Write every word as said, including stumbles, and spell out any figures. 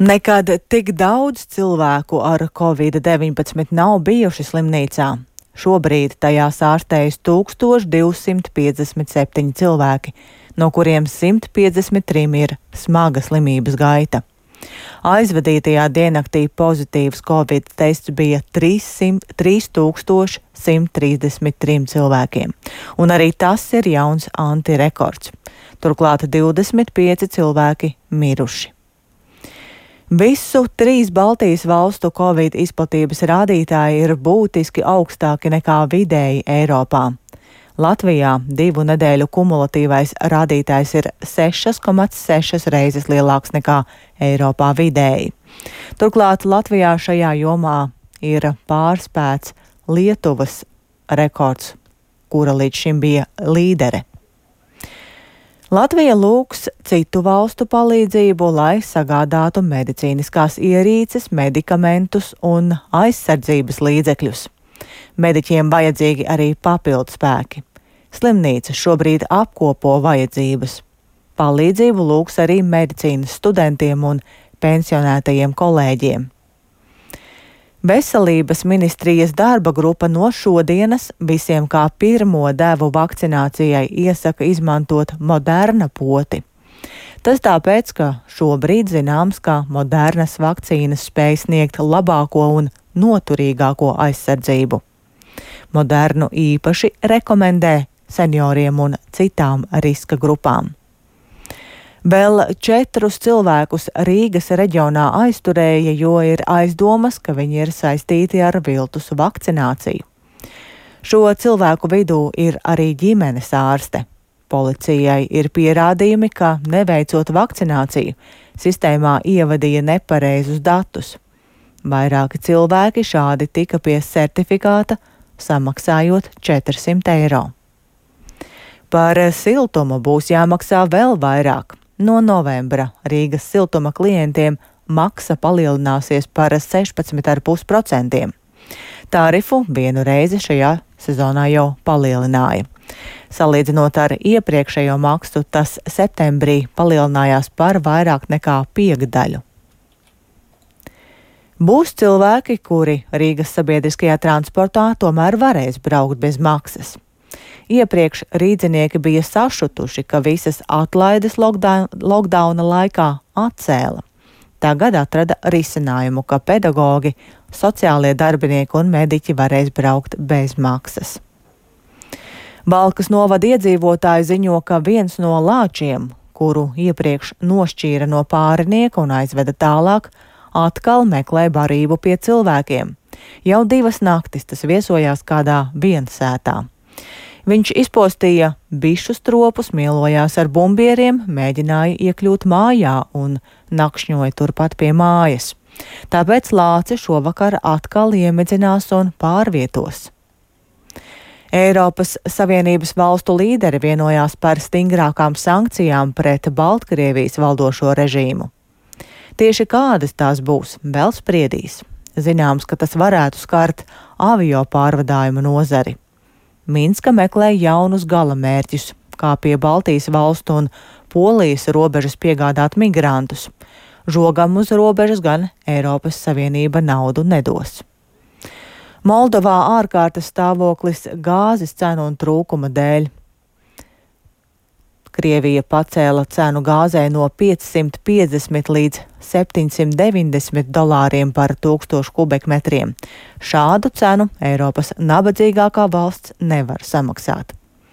Nekad tik daudz cilvēku ar covid deviņpadsmit nav bijuši slimnīcā. Šobrīd tajās ārstējas tūkstoš divsimt piecdesmit septiņi cilvēki, no kuriem simt piecdesmit trīs ir smaga slimības gaita. Aizvadītajā diennaktī pozitīvs covid tests bija trīs tūkstoši simt trīsdesmit trim cilvēkiem, un arī tas ir jauns antirekords. Turklāt divdesmit pieci cilvēki miruši. Visu trīs Baltijas valstu covid izplatības rādītāji ir būtiski augstāki nekā vidēji Eiropā. Latvijā divu nedēļu kumulatīvais rādītājs ir seši komats seši reizes lielāks nekā Eiropā vidēji. Turklāt Latvijā šajā jomā ir pārspēts Lietuvas rekords, kura līdz šim bija līdere. Latvija lūgs citu valstu palīdzību, lai sagādātu medicīniskās ierīces, medikamentus un aizsardzības līdzekļus. Mediķiem vajadzīgi arī papildu spēki. Slimnīcas šobrīd apkopo vajadzības. Palīdzību lūgs arī medicīnas studentiem un pensionētajiem kolēģiem. Veselības ministrijas darba grupa no šodienas visiem kā pirmo devu vakcinācijai iesaka izmantot Moderna poti. Tas tāpēc, ka šobrīd zināms, ka Modernas vakcīnas spēj sniegt labāko un noturīgāko aizsardzību. Modernu īpaši rekomendē senioriem un citām riska grupām. Vēl četrus cilvēkus Rīgas reģionā aizturēja, jo ir aizdomas, ka viņi ir saistīti ar viltus vakcināciju. Šo cilvēku vidū ir arī ģimenes ārste. Policijai ir pierādījumi, ka neveicot vakcināciju, sistēmā ievadīja nepareizus datus. Vairāki cilvēki šādi tika pie certifikāta, samaksājot četrsimt eiro. Par siltumu būs jāmaksā vēl vairāk. No novembra Rīgas siltuma klientiem maksa palielināsies par sešpadsmit komats pieci procenti. Tarifu vienu reizi šajā sezonā jau palielināja. Salīdzinot ar iepriekšējo maksu, tas septembrī palielinājās par vairāk nekā piekdaļu. Būs cilvēki, kuri Rīgas sabiedriskajā transportā tomēr varēs braukt bez maksas. Iepriekš rīdzinieki bija sašutuši, ka visas atlaides lockdowna laikā atcēla. Tagad atrada risinājumu, ka pedagogi, sociālie darbinieki un mediķi varēs braukt bez maksas. Valkas novada iedzīvotāji ziņo, ka viens no lāčiem, kuru iepriekš nošķīra no pārinieka un aizveda tālāk, atkal meklē barību pie cilvēkiem. Jau divas naktis tas viesojās kādā viensētā. Viņš izpostīja bišu stropus, mielojās ar bumbieriem, mēģināja iekļūt mājā un nakšņoja turpat pie mājas. Tāpēc lāci šovakar atkal iemedzinās un pārvietos. Eiropas Savienības valstu līderi vienojās par stingrākām sankcijām pret Baltkrievijas valdošo režīmu. Tieši kādas tās būs, vēl spriedīs. Zināms, ka tas varētu skart avio pārvadājumu nozari. Minska meklē jaunus galamērķus, kā pie Baltijas valstu un Polijas robežas piegādāt migrantus. Žogam uz robežas gan Eiropas Savienība naudu nedos. Moldovā ārkārtas stāvoklis gāzes cenu un trūkuma dēļ. Krievija pacēla cenu gāzē no piecsimt piecdesmit līdz septiņsimt deviņdesmit dolāriem par tūkstošu kubikmetriem. Šādu cenu Eiropas nabadzīgākā valsts nevar samaksāt.